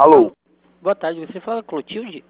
Alô? Boa tarde, você fala Clotilde?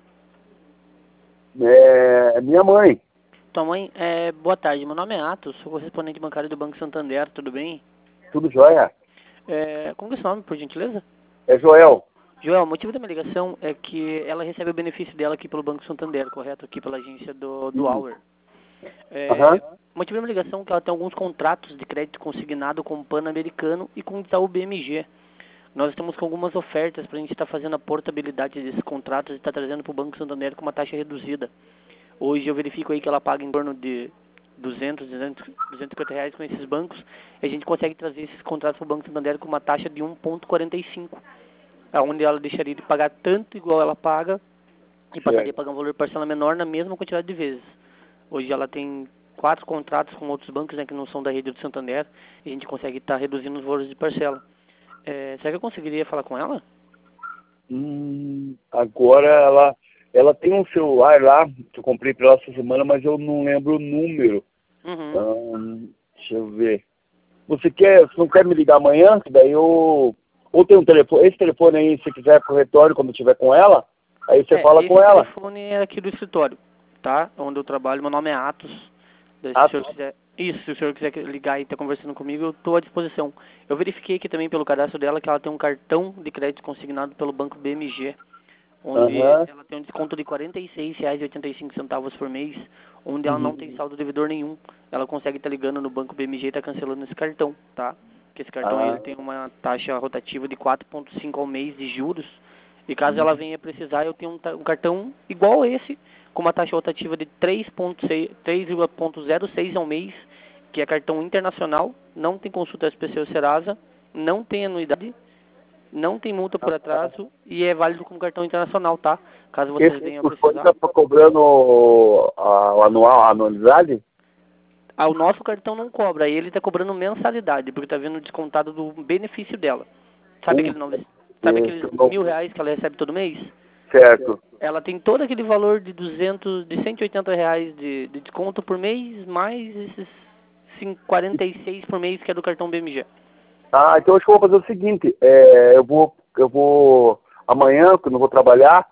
É minha mãe. Tua mãe, boa tarde, meu nome é Atos, sou correspondente bancário do Banco Santander, tudo bem? Tudo jóia? Como que é o seu nome, por gentileza? É Joel. Joel, o motivo da minha ligação é que ela recebe o benefício dela aqui pelo Banco Santander, correto? Aqui pela agência do Hour. Aham. O motivo da minha ligação é que ela tem alguns contratos de crédito consignado com o Pan-Americano e com o Itaú BMG. Nós estamos com algumas ofertas para a gente estar fazendo a portabilidade desses contratos e estar trazendo para o Banco Santander com uma taxa reduzida. Hoje eu verifico aí que ela paga em torno de 250 reais com esses bancos. E a gente consegue trazer esses contratos para o Banco Santander com uma taxa de 1,45, onde ela deixaria de pagar tanto igual ela paga e passaria a pagar um valor parcela menor na mesma quantidade de vezes. Hoje ela tem 4 contratos com outros bancos, né, que não são da rede do Santander, e a gente consegue estar reduzindo os valores de parcela. Será que eu conseguiria falar com ela? Agora ela tem um celular lá que eu comprei para ela essa semana, mas eu não lembro o número. Deixa eu ver. Você não quer me ligar amanhã? Que daí eu... Ou tem um telefone, esse telefone aí, se quiser pro retorno, quando eu estiver com ela, aí você fala com ela. Esse telefone é aqui do escritório, tá? Onde eu trabalho, meu nome é Atos. Se o senhor quiser ligar e estar conversando comigo, eu estou à disposição. Eu verifiquei aqui também pelo cadastro dela que ela tem um cartão de crédito consignado pelo Banco BMG, onde ela tem um desconto de R$ 46,85 por mês, onde ela não tem saldo devedor nenhum. Ela consegue estar ligando no Banco BMG e estar cancelando esse cartão, tá? Porque esse cartão ele tem uma taxa rotativa de 4,5 ao mês de juros. E caso ela venha precisar, eu tenho um cartão igual a esse, com uma taxa rotativa de 3,06 ao mês, que é cartão internacional, não tem consulta SPC ou Serasa, não tem anuidade, não tem multa por atraso e é válido como cartão internacional, tá? Caso vocês venham precisar. Está cobrando o anual, a anualidade? O nosso cartão não cobra, ele está cobrando mensalidade, porque está vendo descontado do benefício dela. Sabe aqueles R$ 1.000 que ela recebe todo mês? Certo. Ela tem todo aquele valor de 180 reais de desconto por mês, mais esses 46 por mês que é do cartão BMG. Então acho que eu vou fazer o seguinte, eu vou amanhã, que eu não vou trabalhar,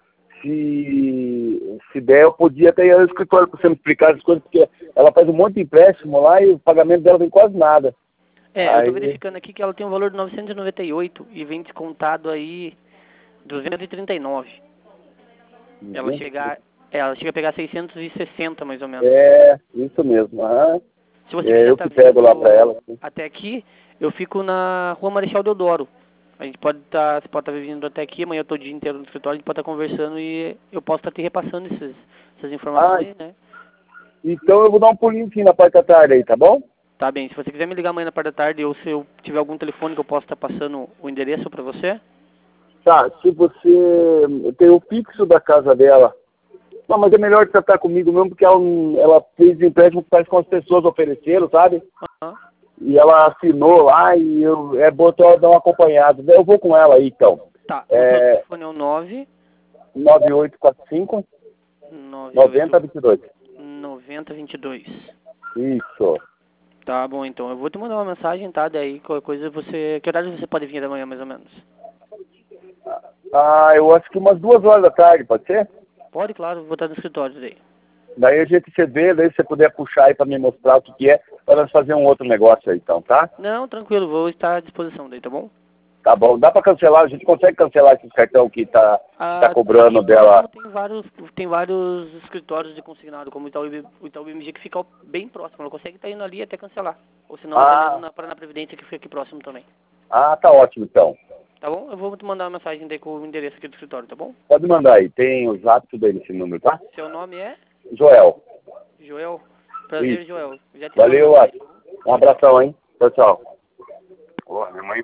se der, eu podia até ir ao escritório para você me explicar as coisas, porque ela faz um monte de empréstimo lá e o pagamento dela vem quase nada. Eu estou verificando aqui que ela tem um valor de 998 e vem descontado aí 239. Ela chega a pegar 660 mais ou menos. Isso mesmo. Se você quiser eu que pego lá para ela. Até aqui, eu fico na Rua Marechal Deodoro. A gente você pode estar vindo até aqui, amanhã eu estou o dia inteiro no escritório, a gente pode estar conversando e eu posso estar te repassando essas informações, né? Então eu vou dar um pulinho sim na parte da tarde aí, tá bom? Tá bem, se você quiser me ligar amanhã na parte da tarde ou se eu tiver algum telefone que eu possa estar passando o endereço para você. Tá, se você tem o fixo da casa dela. Não, mas é melhor tratar comigo mesmo, porque ela fez empréstimo que parece com as pessoas ofereceram, sabe? E ela assinou lá e botou ela dar uma acompanhada. Eu vou com ela aí, então. Tá, o seu telefone é o 9845 9022. 9022. Isso. Tá bom, então. Eu vou te mandar uma mensagem, tá? Daí, qualquer coisa, que horário você pode vir amanhã, mais ou menos? Eu acho que umas 2 horas da tarde, pode ser? Pode, claro. Vou estar no escritório daí. Daí a gente se vê, daí se você puder puxar aí pra me mostrar o que é, para nós fazer um outro negócio aí, então, tá? Não, tranquilo. Vou estar à disposição daí, tá bom? Tá bom. Dá pra cancelar? A gente consegue cancelar esse cartão que tá cobrando dela? Tem vários escritórios de consignado, como o Itaú BMG, que fica bem próximo. Ela consegue estar indo ali até cancelar. Ou senão até mesmo na Paraná Previdência, que fica aqui próximo também. Tá ótimo, então. Tá bom? Eu vou te mandar uma mensagem daí com o endereço aqui do escritório, tá bom? Pode mandar aí. Tem o zap tudo aí nesse número, tá? Seu nome é? Joel. Joel. Prazer, Joel. Valeu, um abração, hein? Tchau, tchau. Minha mãe